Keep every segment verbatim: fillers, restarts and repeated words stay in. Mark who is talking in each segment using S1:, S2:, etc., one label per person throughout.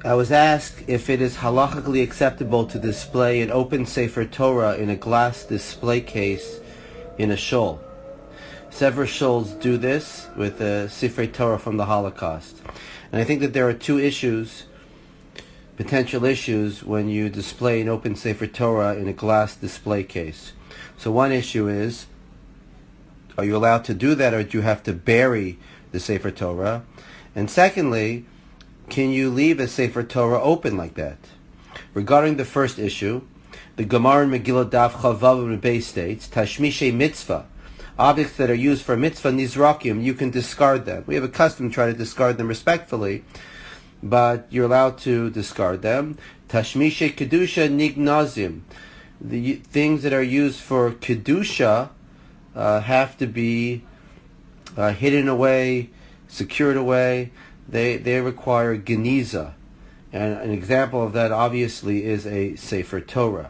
S1: I was asked if it is halachically acceptable to display an open Sefer Torah in a glass display case in a shul. Several shuls do this with a Sefer Torah from the Holocaust. And I think that there are two issues, potential issues, when you display an open Sefer Torah in a glass display case. So one issue is, are you allowed to do that, or do you have to bury the Sefer Torah? And secondly, can you leave a Sefer Torah open like that? Regarding the first issue, the Gemara in Megillah Daf Chavav Beis states, Tashmishe mitzvah, objects that are used for mitzvah nizrakim, you can discard them. We have a custom to try to discard them respectfully, but you're allowed to discard them. Tashmishe kedusha nignazim, the things that are used for kedusha uh, have to be uh, hidden away, secured away. They they require geniza, and an example of that obviously is a Sefer Torah.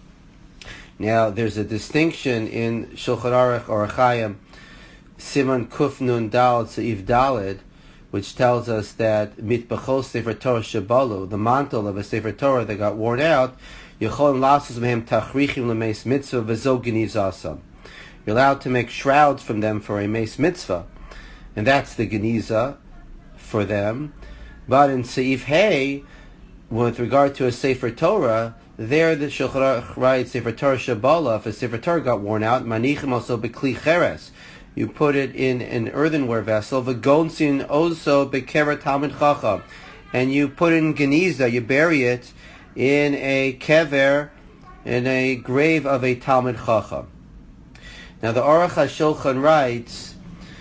S1: Now, there's a distinction in Shulchan Aruch Orach Chaim, Siman Kuf Nun Dal Seif Daled, which tells us that mitbachos Sefer Torah shebalu, the mantle of a Sefer Torah that got worn out, Yechol lasos mehem tachrichim lemeis mitzvah v'zo genizasam. You're allowed to make shrouds from them for a meis mitzvah, and that's the geniza for them. But in Seif Hey, with regard to a Sefer Torah, there the Shulchan Aruch writes Sefer Torah Shabala. If a Sefer Torah got worn out, manichim also bekli cheres, you put it in an earthenware vessel. V'gonsin also bekever talmid chacham, and you put it in geniza, you bury it in a kever, in a grave of a talmid chacham. Now the Aruch HaShulchan writes,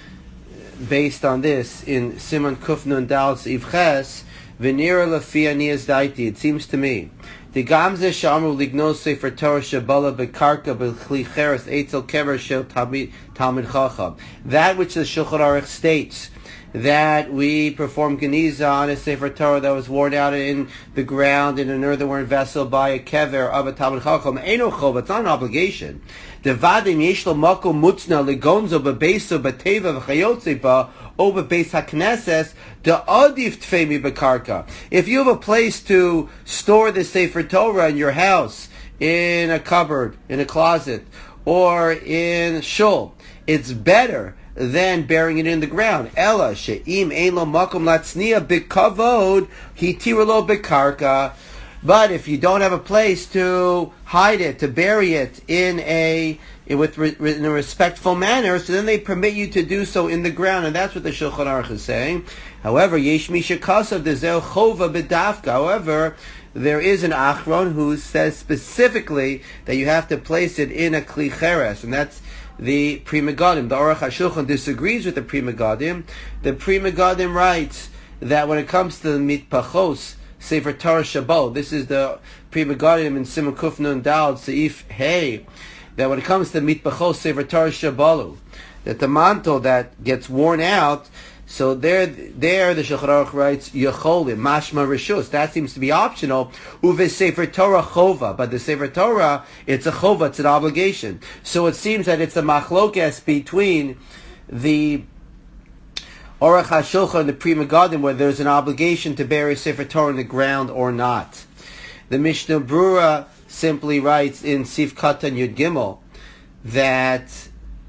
S1: based on this, in Siman Kuf Nun Dal Seif Ches, V'nira lefi aniyas daiti, it seems to me, the gamze shamru lignos Sefer Torah shebala bekarka b'chli cheres eitzel kever shel talmid chacham. That which the Shulchan Aruch states, that we perform geniza on a Sefer Torah that was worn out in the ground in an earthenware vessel by a kever of a talmid chacham, eino chov, it's not an obligation. Devadim yesh lo makom mutzna ligonzo bebeso beteva v'chayotze ba o bebeis hakneses de adif tfemi bekarka. If you have a place to store the Sefer Torah in your house, in a cupboard, in a closet, or in shul, it's better than burying it in the ground. Ella she'im ein lo makom latznia b'kavod hitira lo bekarka. But if you don't have a place to hide it, to bury it in a with in a respectful manner, so then they permit you to do so in the ground, and that's what the Shulchan Aruch is saying. However, yesh mi shekasav dezel chova b'dafka. However, there is an achron who says specifically that you have to place it in a kli cheres, and that's the Pri Megadim. The Aruch HaShulchan disagrees with the Pri Megadim. The Pri Megadim writes that when it comes to the mitpachos Sefer Torah Shabbat, this is the Pri Megadim in Siman Kuf Nun Dal Seif Hey, that when it comes to mitpachos Sefer Torah Shabbalu, that the mantle that gets worn out, so there, there the Shulchan Aruch writes Yecholim Mashma Rishus. That seems to be optional. Uve Sefer Torah Chova, but the Sefer Torah, it's a chova, it's an obligation. So it seems that it's a machlokes between the Aruch HaShulchan and the Pri Megadim, where there's an obligation to bury Sefer Torah in the ground or not. The Mishnah Brura simply writes in Sif Katan Yud Gimel that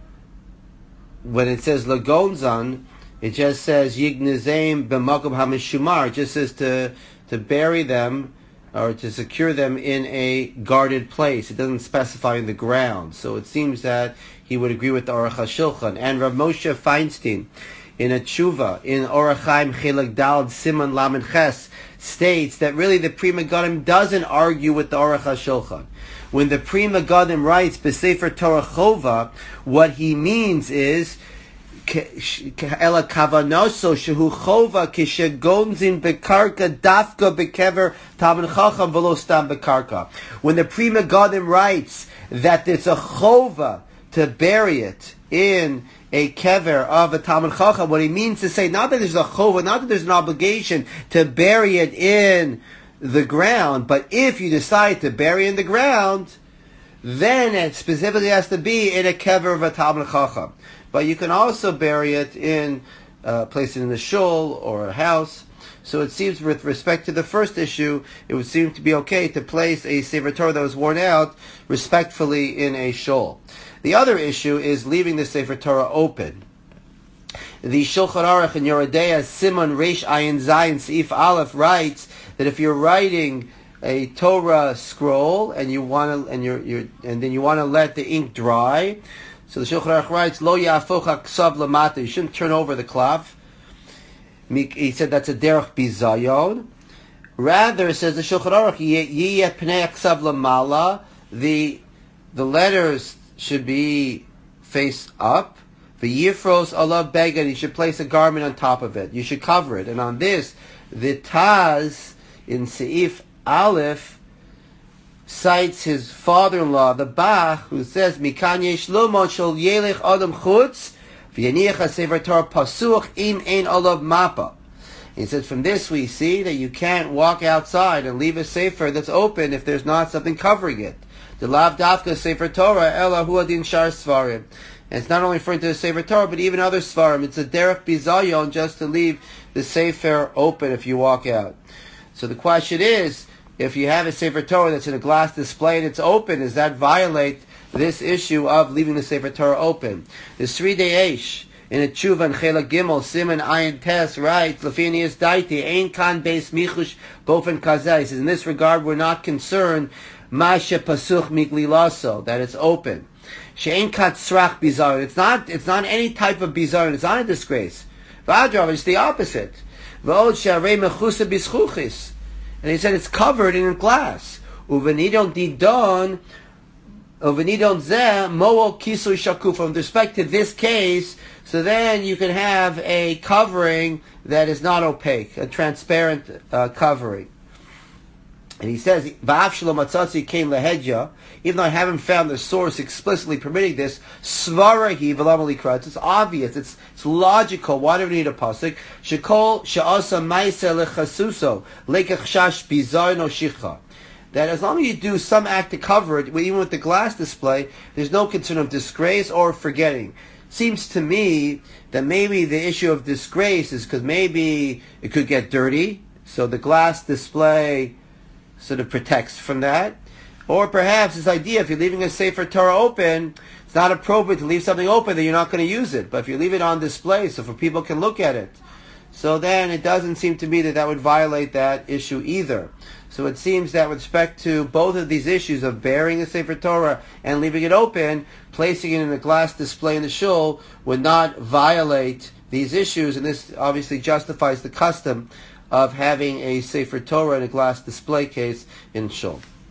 S1: when it says Lagonzan, it just says Yignizem b'makom hamishumar. It just says to to bury them or to secure them in a guarded place. It doesn't specify in the ground. So it seems that he would agree with the Aruch HaShulchan. And Rav Moshe Feinstein, in a tshuva, in Orach Chaim Chelek Daled Siman Lamed Ches, states that really the Pri Megadim doesn't argue with the Aruch HaShulchan. When the Pri Megadim writes B'Sefer Torah Chova, what he means is Ela kavanoso shehu chova kishegonzin bekarka dafka bekever talmid chacham v'lo stam bekarka. When the Pri Megadim writes that it's a chova to bury it in a kever of a talmid chacham, what he means to say, not that there's a chova, not that there's an obligation to bury it in the ground, but if you decide to bury it in the ground, then it specifically has to be in a kever of a talmid chacham. But you can also bury it in uh, place it in a shul or a house. So it seems with respect to the first issue, it would seem to be okay to place a Sefer Torah that was worn out respectfully in a shul. The other issue is leaving the Sefer Torah open. The Shulchan Aruch in Yoreh De'ah Simon Reish Ayin Zayin Seif Aleph writes that if you're writing a Torah scroll and you want to, and you're, you're, and then you want to let the ink dry, so the Shulchan Aruch writes, Lo Yafoch HaKsav Lamata, you shouldn't turn over the cloth. He said that's a derech bizayon. Rather, says the Shulchan Aruch, Yiyeh Pnei HaKsav Lamala, the the letters should be face up. V'yifros alav beged, you should place a garment on top of it. You should cover it. And on this, the Taz in Seif Aleph cites his father-in-law, the Bach, who says, Mikan yesh lomod shel yelech adam chutz, v'yaniach ha-sefer Torah pasuch im ein olav mapa. He says, from this we see that you can't walk outside and leave a sefer that's open if there's not something covering it. The lav dafka sefer Torah ela hu adin shar svarim. And it's not only referring to the Sefer Torah, but even other Svarim. It's a derech bizayon just to leave the Sefer open if you walk out. So the question is, if you have a Sefer Torah that's in a glass display and it's open, does that violate this issue of leaving the Sefer Torah open? The Sri De'esh, in a Tshuva and Chela Gimel, Simon Ayin Tes, writes, Lefinius Daiti, Ein Kan Beis Michush Bofen Kazeh. He says, in this regard, we're not concerned, Mashe Pasuch Miglilaso, that it's open. She'ein katzrach bizaron. It's not. It's not any type of bizaron. It's not a disgrace. V'adrav, it's the opposite. V'od she'arei mechusa bischuchis. And he said it's covered in glass. Uvenidon didon, uvenidon zeh mo'o kisui shakuf. With respect to this case, so then you can have a covering that is not opaque, a transparent uh, covering. And he says, V'av shelo matzatzi came lehedya, even though I haven't found the source explicitly permitting this, svarahi v'lam likra. It's obvious, it's, it's logical. Why do we need a pasuk? Shekol she'asa ma'aseh lechasuso, lekach shash bizar no shicha. That as long as you do some act to cover it, even with the glass display, there's no concern of disgrace or forgetting. Seems to me that maybe the issue of disgrace is because maybe it could get dirty, so the glass display sort of protects from that. Or perhaps this idea, if you're leaving a Sefer Torah open, it's not appropriate to leave something open that you're not going to use it. But if you leave it on display so for people can look at it, so then it doesn't seem to me that that would violate that issue either. So it seems that with respect to both of these issues of bearing a Sefer Torah and leaving it open, placing it in a glass display in the shul would not violate these issues, and this obviously justifies the custom of having a Sefer Torah in a glass display case in shul.